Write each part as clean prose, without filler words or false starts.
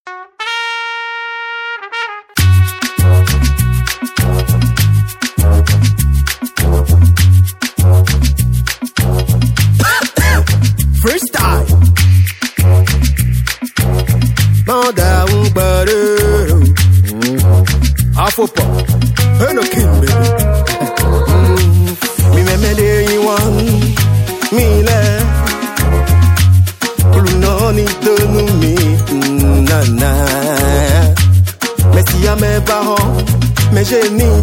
Freestyle. Manda barulho. Afopa. No king, baby. Me day you want me le. No need to know me. Na na. Mais si à mes parents, mais j'ai ni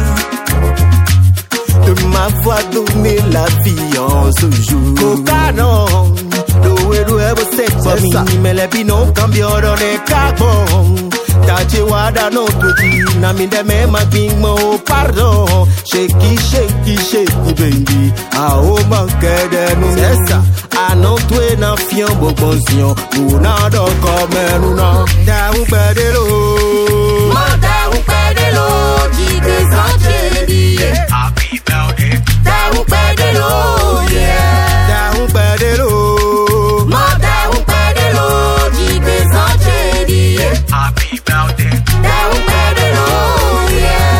de m'avoir donné la vie en ce jour. Cocanon, do você for me, me le bino cambio de carbon. Tachi wada no tuji, na mi de me magimo pardon. Shake, shake, shake, baby. Ah oh my God, no mesa. Ah non tu na fion bobonsion, una do come una. Da un pedelo, da un pedelo, di desangeli. Happy birthday. Da un pedelo, yeah. Da un pedelo. Da un pedelo, di desangeli. Happy birthday. Da un pedelo, yeah.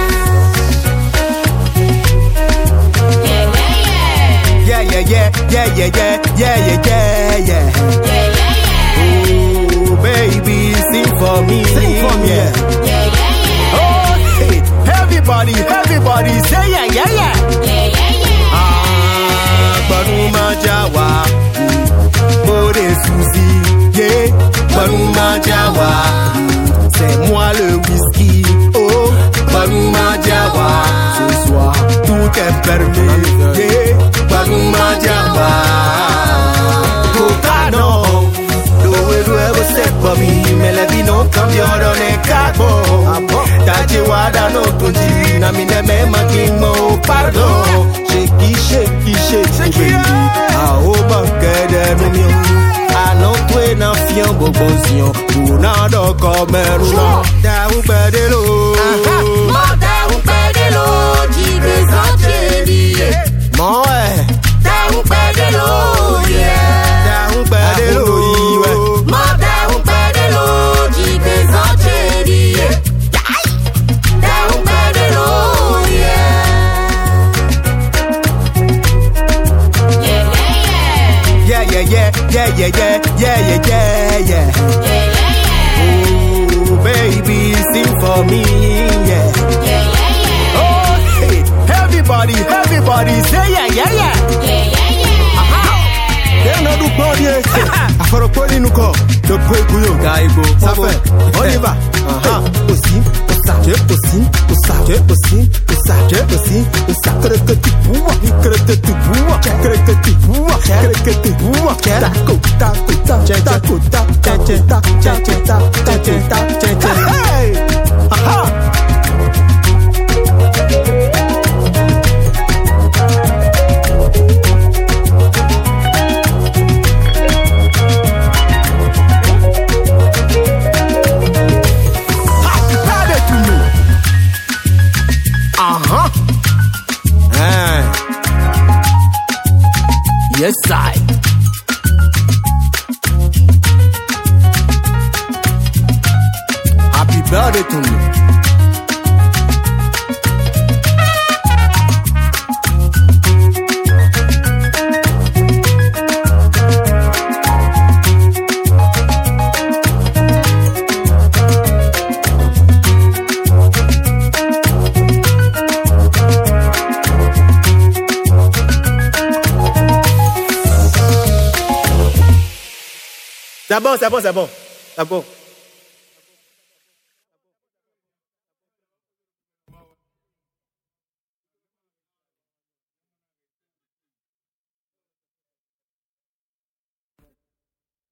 Yeah, yeah, yeah, yeah, yeah, yeah, yeah, yeah, yeah, yeah. Ooh, baby, sing for me, yeah. Oh, hey, everybody, say yeah, yeah, yeah. Ah, Baruma Jawa, Bode Suzy, yeah. Baruma Jawa, c'est moi le whisky. Oh, Baruma Jawa, ce soir tout est permis, yeah. Baruma Jawa, Cocanon, você for me, me le vino cambio de carbon. Tachi wada no tuji, na mi ne me magimo pardon. Shake, shake, shake, baby. Ah oh bankede mignon. Ah non tu na fion bobonsion, una do come una. Da un pedelo, Da un pedelo, di desangeli. mo Da un pedelo, yeah. da un pedelo, Da un pedelo, di desangeli. Da un pedelo, yeah. yeah, yeah, yeah, yeah, yeah, yeah, yeah, yeah, yeah. Ooh, baby, sing for me, yeah. Oh, hey, everybody, say yeah, yeah, yeah. They know do body, aforo poni nuko, do pweguyo, gaibo, safe, on y va. Aussi, ça, aussi, ça, aussi, ça, aussi, ça, que tu bois, que tu bois, que tu bois, que tu bois, ta kota, hey, aha. Yes, I. Happy birthday to me. C'est bon.